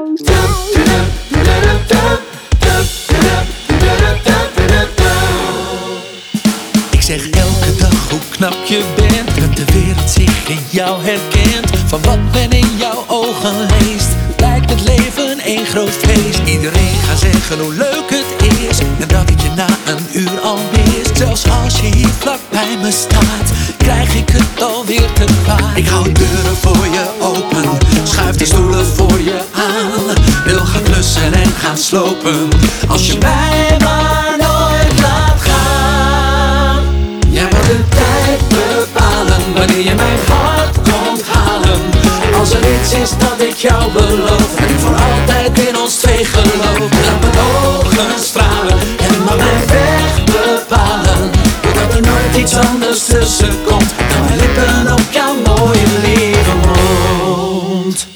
Ik zeg elke dag hoe knap je bent, dat de wereld zich in jou herkent. Van wat men in jouw ogen leest, lijkt het leven één groot feest. Iedereen gaat zeggen hoe leuk het is, en dat ik je na een uur al mis. Zelfs als je hier vlak bij me staat, krijg ik het alweer te kwaad. Ik hou deuren voor je open, schuif de stoelen voor je aan. Wil gaan klussen en gaan slopen, als je mij maar nooit laat gaan. Jij moet de tijd bepalen, wanneer je mijn hart komt halen. Als er iets is dat ik jou beloof, en ik voor altijd in ons twee geloof. Laat mijn ogen stralen en mag mijn weg bepalen, doordat er nooit iets anders tussen komt dan mijn lippen op jouw mooie lieve mond.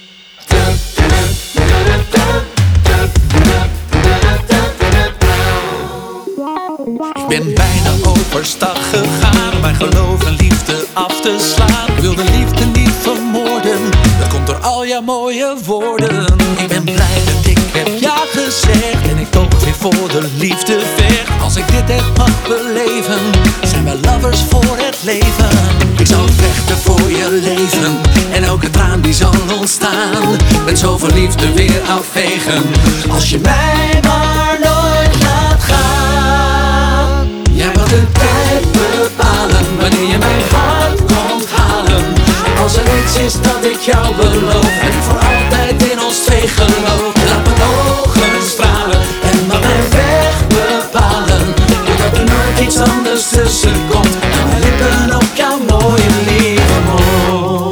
Ik ben bijna overstag gegaan, mijn geloof en liefde af te slaan. Ik wil de liefde niet vermoorden, dat komt door al jouw mooie woorden. Ik ben blij dat ik heb ja gezegd, en ik toch weer voor de liefde vecht. Als ik dit echt mag beleven, zijn wij lovers voor het leven. Ik zal vechten voor je leven, en elke traan die zal ontstaan. Met zoveel liefde weer afvegen, als je mij maar nooit laat gaan. Jij mag de tijd bepalen, wanneer je mijn hart komt halen. Als er iets is dat ik jou beloof, en ik voor altijd in ons twee geloof. Laat mijn ogen stralen en mag mijn weg bepalen, doordat er nooit iets anders tussen komt dan mijn lippen op jouw mooie lieve mond.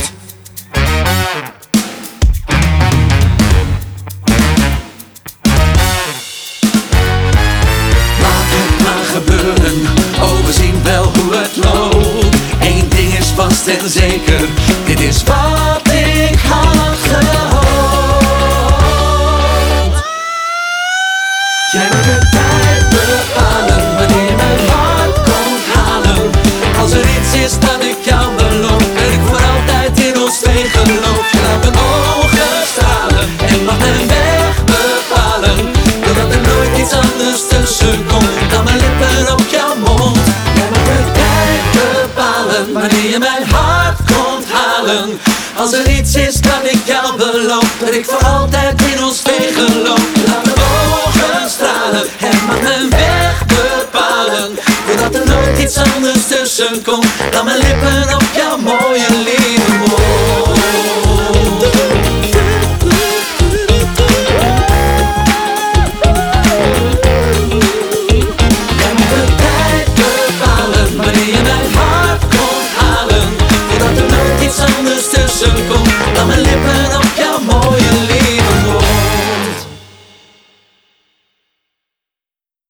Gebeuren, oh we zien wel hoe het loopt. Eén ding is vast en zeker, dit is wat ik had gehoopt. Jij moet de tijd bepalen, wanneer je mijn hart komt halen. Als er iets is dat ik jou beloof, ben ik voor altijd in ons twee geloof. Je laat mijn ogen stralen en mag mijn weg bepalen, doordat er nooit iets anders tussen komt dan mijn lippen op jouw mond. Jij mag de tijd bepalen, wanneer je mijn hart komt halen. Als er iets is dat ik jou beloof, dat ik voor altijd in ons twee geloof. Laat mijn ogen stralen en mag mijn weg bepalen, doordat er nooit iets anders tussen komt dan mijn lippen op jouw mooie lippen.